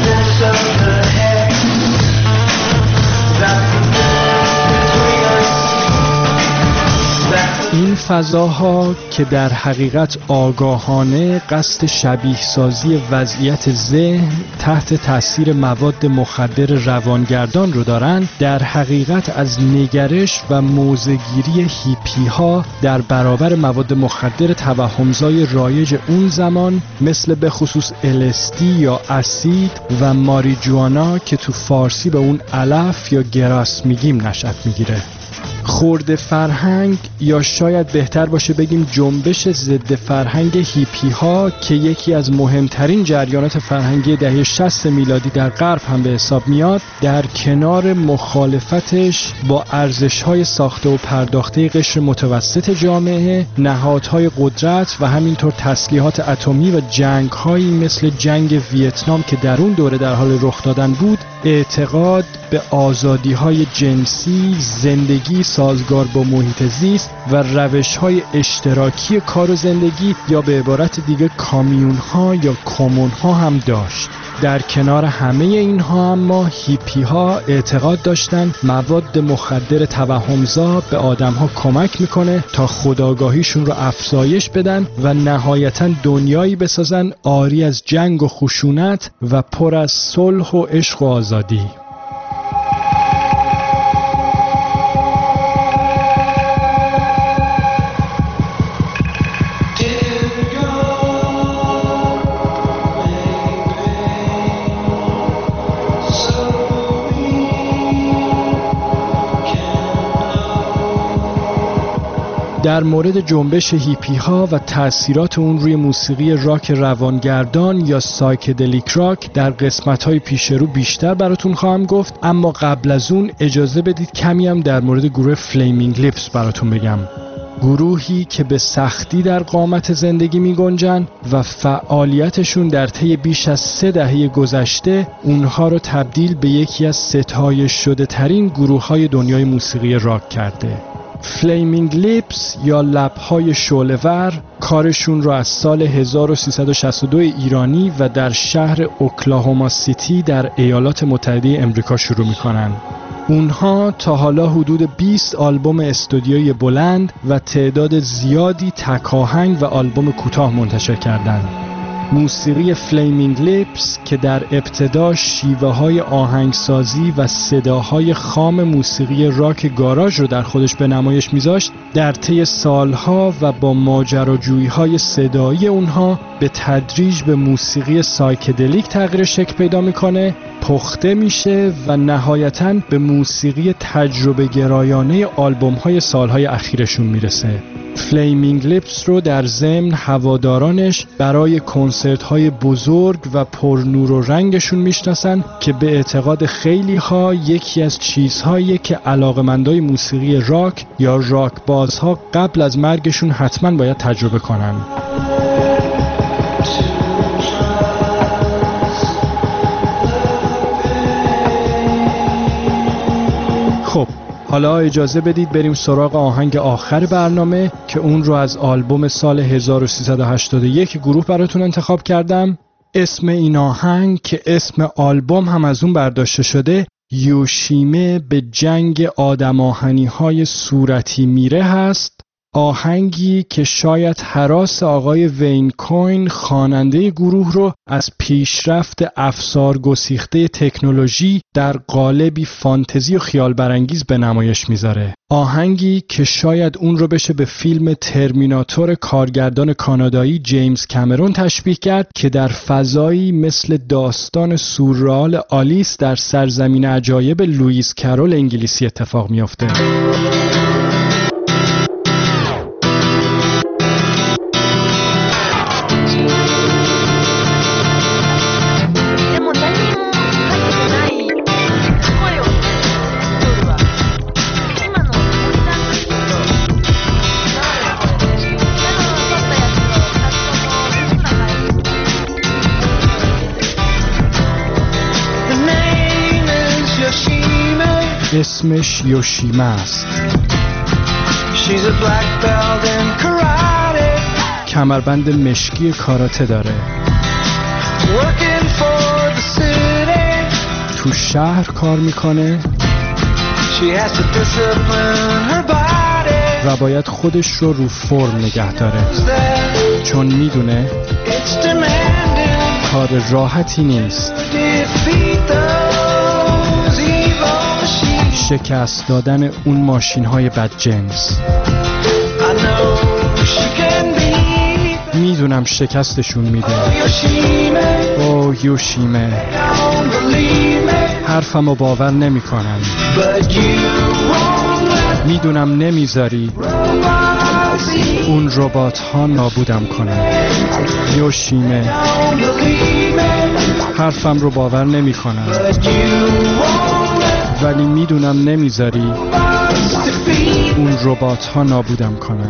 این فضاها که در حقیقت آگاهانه قصد شبیه سازی وضعیت ذهن تحت تاثیر مواد مخدر روانگردان رو دارن، در حقیقت از نگرش و موضع‌گیری هیپی ها در برابر مواد مخدر توهمزای رایج اون زمان مثل به خصوص ال اس دی یا اسید و ماریجوانا که تو فارسی به اون علف یا گراس میگیم نشأت میگیره. خورد فرهنگ یا شاید بهتر باشه بگیم جنبش ضد فرهنگ هیپی ها که یکی از مهمترین جریانات فرهنگی دهه شصت میلادی در غرب هم به حساب میاد، در کنار مخالفتش با ارزش‌های ساخته و پرداخته قشر متوسط جامعه، نهادهای قدرت و همینطور تسلیحات اتمی و جنگ‌هایی مثل جنگ ویتنام که در اون دوره در حال رخ دادن بود، اعتقاد به آزادی‌های جنسی، زندگی سازگار با محیط زیست و روش‌های اشتراکی کار و زندگی یا به عبارت دیگه کامیون‌ها یا کمون‌ها هم داشت. در کنار همه اینها اما هیپی ها اعتقاد داشتن مواد مخدر توهمزا به آدم ها کمک میکنه تا خودآگاهیشون رو افزایش بدن و نهایتاً دنیایی بسازن عاری از جنگ و خشونت و پر از صلح و عشق و آزادی. در مورد جنبش هیپی ها و تأثیرات اون روی موسیقی راک روانگردان یا سایکدلیک راک در قسمت های پیش رو بیشتر براتون خواهم گفت، اما قبل از اون اجازه بدید کمی هم در مورد گروه فلیمینگ لیپس براتون بگم. گروهی که به سختی در قامت زندگی می گنجن و فعالیتشون در طی بیش از سه دهه گذشته اونها رو تبدیل به یکی از ستایش شده ترین گروه های دنیای موسیقی راک کرده. فلیمینگ لیپس یا لب‌های شعله‌ور کارشون رو از سال هزار و سیصد و شصت و دو ایرانی و در شهر اوکلاهوما سیتی در ایالات متحده امریکا شروع می‌کنن. اونها تا حالا حدود بیست آلبوم استودیویی بلند و تعداد زیادی تک آهنگ و آلبوم کوتاه منتشر کردند. موسیقی فلیمینگ لیپس که در ابتدا شیوه های آهنگسازی و صداهای خام موسیقی راک گاراژ رو در خودش به نمایش میذاشت، در طی سالها و با ماجراجویی های صدایی اونها به تدریج به موسیقی سایکدلیک تغییر شکل پیدا میکنه، پخته میشه و نهایتاً به موسیقی تجربه گرایانه آلبوم های سالهای اخیرشون میرسه. فلیمینگ لیپس رو در ضمن هوادارانش برای کنسرت های بزرگ و پرنور و رنگشون میشناسن که به اعتقاد خیلی ها یکی از چیزهایی که علاقمندای موسیقی راک یا راک بازها قبل از مرگشون حتما باید تجربه کنن. خب حالا اجازه بدید بریم سراغ آهنگ آخر برنامه که اون رو از آلبوم سال هزار و سیصد و هشتاد و یک گروه براتون انتخاب کردم. اسم این آهنگ که اسم آلبوم هم از اون برداشته شده، یوشیمه به جنگ آدم آهنی های صورتی میره هست. آهنگی که شاید هراس آقای وین کوین خواننده گروه رو از پیشرفت افسار گسیخته تکنولوژی در قالبی فانتزی و خیال برانگیز به نمایش میذاره. آهنگی که شاید اون رو بشه به فیلم ترمیناتور کارگردان کانادایی جیمز کامرون تشبیه کرد که در فضایی مثل داستان سورئال آلیس در سرزمین عجایب لوئیس کرول انگلیسی اتفاق میفته. اسمش یوشیما است. کمربند مشکی کاراته داره. تو شهر کار میکنه و باید خودش رو رو فرم نگه داره چون میدونه کار راحتی نیست. شکست دادن اون ماشین های بدجنس. میدونم شکستشون میده. او یوشیمه، حرفمو باور نمی کنن. میدونم نمیذاری اون ربات ها نابودم کنن. یوشیمه، حرفم رو باور نمی کنن ولی میدونم نمیذاری اون ربات ها نابودم کنن.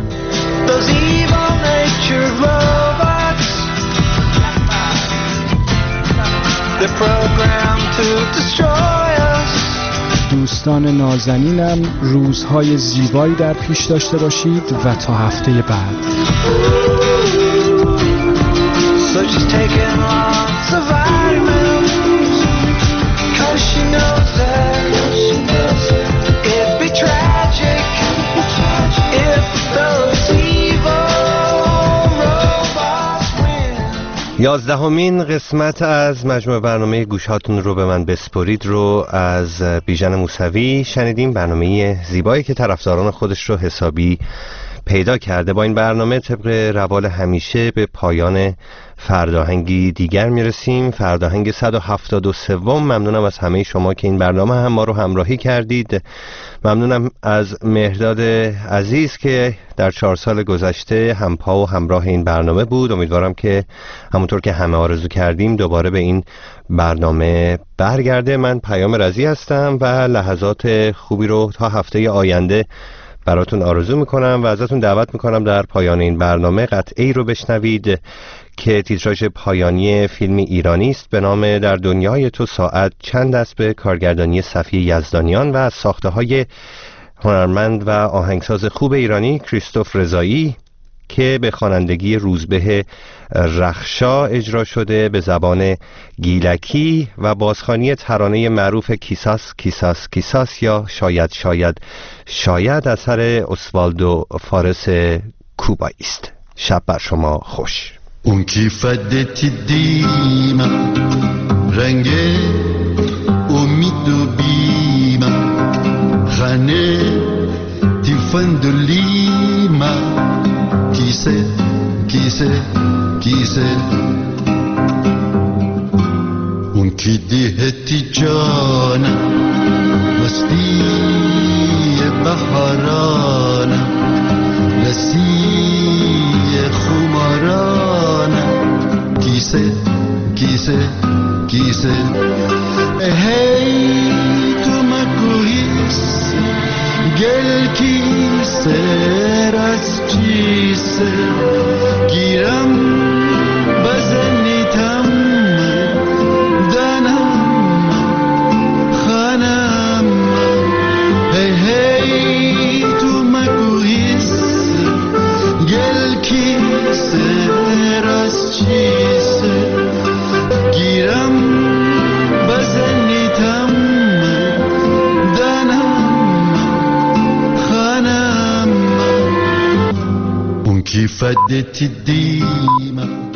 دوستان نازنینم، روزهای زیبایی در پیش داشته باشید و تا هفته بعد. So she's taking lots of vitamins, 'cause she knows that it'd be tragic if those evil robots win. یازدهمین قسمت از مجموعه برنامه گوشهاتون رو به من بسپرید رو از بیژن موسوی شنیدیم. برنامه زیبایی که طرفداران خودش رو حسابی پیدا کرده. با این برنامه طبق روال همیشه به پایان فرداهنگی دیگر میرسیم، فرداهنگ صد و هفتاد و سه. ممنونم از همه شما که این برنامه هم ما رو همراهی کردید. ممنونم از مهرداد عزیز که در چهار سال گذشته همپا و همراه این برنامه بود. امیدوارم که همونطور که همه آرزو کردیم دوباره به این برنامه برگرده. من پیام رضی هستم و لحظات خوبی رو تا هفته آینده براتون آرزو میکنم و ازتون دعوت میکنم در پایان این برنامه قطعه‌ای رو بشنوید که تیتراژ پایانی فیلمی ایرانی است به نام در دنیای تو ساعت چند است، به کارگردانی صفی یزدانیان و از ساخته‌های هنرمند و آهنگساز خوب ایرانی کریستوف رضایی که به خوانندگی روزبه رخشا اجرا شده به زبان گیلکی و بازخوانی ترانه معروف کیساس کیساس کیساس یا شاید شاید شاید اثر اسوالدو فارس کوبایی است. شب بر شما خوش. اون کیفدتی دیما رنگ امید و بیما خانه تیفندلیما کیسه کیسه کیسه اون کی دهتی جانا مستی بهارانا نسی خمارانا کیسه کیسه کیسه هی تو مکویس گل کیسه راست چیسه گیرم بزنیتم دنم خانم هی هی تو مکویس گل کیسه راست چیسه گیرم بزنیتم دنم خانم فدت الديمة